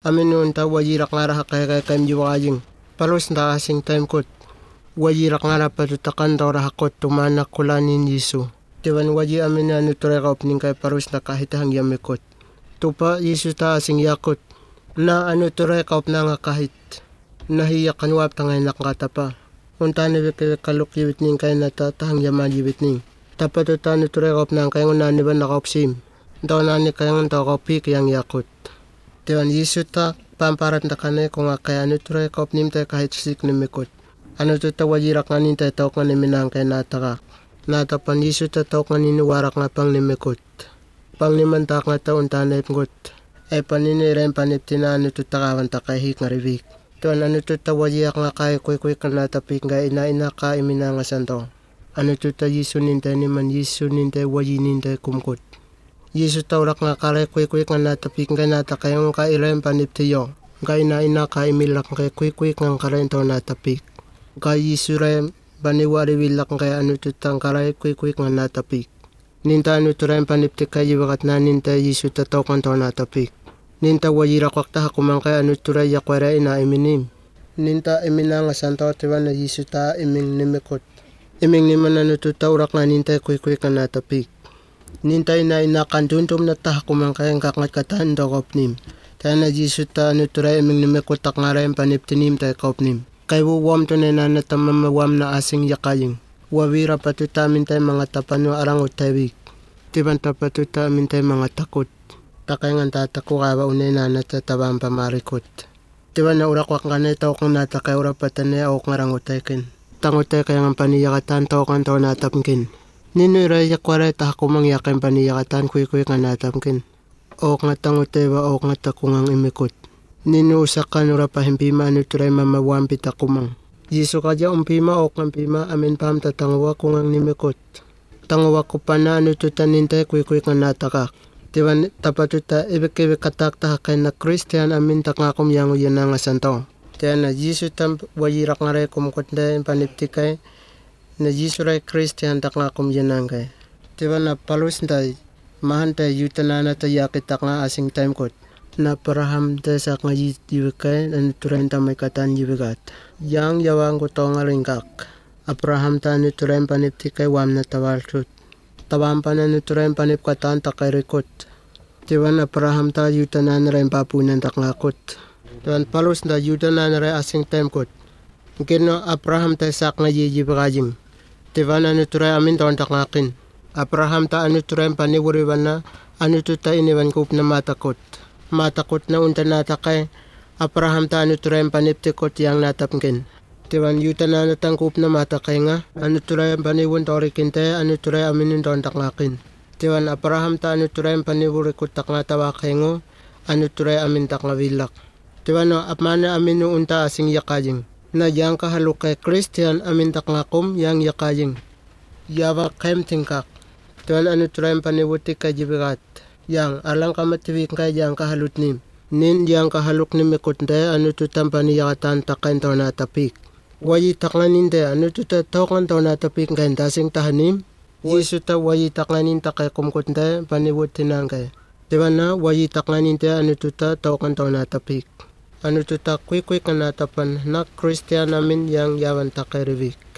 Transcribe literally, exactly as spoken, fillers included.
Amin unta wajirak ngara hakai kai kaim jiwajing. Palus nta asing time kot. Wajirak ngara patutakan tau rahakot tumana kulanin Yesu. Tiwan waji amin anu tureka opning kai parus na kahit hang yamikot. Tupa Yesu ta asing yakot. Na anu tureka op na nga kahit. Nahiyak kanwap tangay nakatapa. Unta nibik kaluk yibit ning kay nata tahang yaman yibit ning. Tapatuta anu tureka op na kay ngunani ba nakaopsim. Daw nani kay ngun tau kopik yang yakot. Tiwan Yesu ta pamparat na kanay kung kay anu tureka op nim tay kahit sik nimikot. Anu tuta wajirak nga nin tay tawak nga niminang kay natakak. Natapan Yesu ta tawak nga ninuwarak nga pang nimikot. Pang nimantak nga taon tanay ngot. Ay paninirem paniptina anu tuta kawan takahik nga ribik. Tuan anu tuta wajirak nga kay kuy kuy ka natapik nga ina ina ka imina nga santo. Anu tuta Yesu nintay niman Yesu nintay waji nintay kumkot. Yesu tawrak nga kalay kuy kuy nga natapik nga natakayang ka irem paniptiyo. Nga ina ina ka imilak nga kuy kuy nga kalay taw natapik. Nga Yesu rem baniwari wilak nga anu tutang kalay kuy kuy nga natapik. Ninta anu turem paniptik kay iwakat na ninta Yesu tataw kan taw natapik. Ninta wajirak wakta hakumang kay anu turay yakwara ina iminim. Ninta imina nga santo tiwan na Yesu ta iming nimikot. Iming niman anu tutawrak nga ninta kuy kuy nga natapik. Ninta ina ina kanduntum na tahakumang kay ang kakangat katan daw kopnim. Tayo na Yesu ta anu turay iming nimikot tak nga rin paniptinim tayo kopnim. Kay wuwam to na natamamawam na asing yakaying. Wawira patutamin tayo mga tapano arangot tayo. Tiban tapatutamin tayo mga takot. Takay nga tatako kawa unay na natatabang pamarikot. Tiban na urakwak nga na itaw kung natakay urapatan na ako nga rangot tayo kin. Tangot tayo kaya nga paniyakatan taw kang taw natapkin. Nino iraya kwaray tahakumang yakin paniyakatan kuy kuy nga natapkin. O nga tangot tayo ba o nga takungang imikot. Nino usakan urapahimpima anu turay mamawampi takumang. Yesu kadya umpima o nga pima amin pam tatangawa kungang nimikot. Tangawa ko pa na anu tutanintay kuy kuy nga natakak. Tiwan tapatuta ibig-ibig katak tahakay na Christian amin takangakum yang uyan nga santo. Tiyan na Yesu tam wajirak nga rin kumukot na paniptikay na Yesu ray Christian takangakum yan kay. Tiwan na palus na mahantay yutan na tayakit tak nga asing time kot. Na paraham tayo sa nga yibigay na niturayin tamay katan yibigat. Yang yawang ko to nga ringkak. Apraham ta niturayin paniptikay wam na tawalsut. Tawang pa na niturayin panipkatan takay rikot. Tiwan apraham ta yutan na rin papunan takngakot. Tiwan palus na yutan na rin asing time kot. Kino apraham ta sak nga yibigajim. Tiwan na niturayin amin taon takngakin. Apraham ta niturayin paniwuriwan na anu tuta iniwan kup na matakot. Matakot na unta natakay. Apraham ta niturayin paniptikot yang natapkin. Tiwan yutan na natangkup na matakay nga. Anu turay paniwun torikin tayo, anu turay aminin taon takngakin. Tiwan apraham ta anu turay paniwurikot tak nga tawakay ngo, anu turay amin tak nga wilak. Tiwan no apmana amin no unta asing yakajing. Na yang kahaluk kay Christian amin tak nga kum yang yakajing. Yawa kem tingkak. Tiwan anu turay paniwutik kay jibigat. Yang alang kamatiwik kay yang kahalut nim. Nin yang kahaluk ni mikot tayo, anu tutang paniyakatan takain taon natapik. Wayi taknanin tayo, ano tuta tawakan taw natapik kain tasing tahanim? Yesu ta wayi taknanin takay kumkot tayo, paniwot tinang kay. Diba na, wayi taknanin tayo, ano tuta tawakan taw natapik. Ano tuta kuy kuy ka natapan na Christian namin yang yawan takay rivik.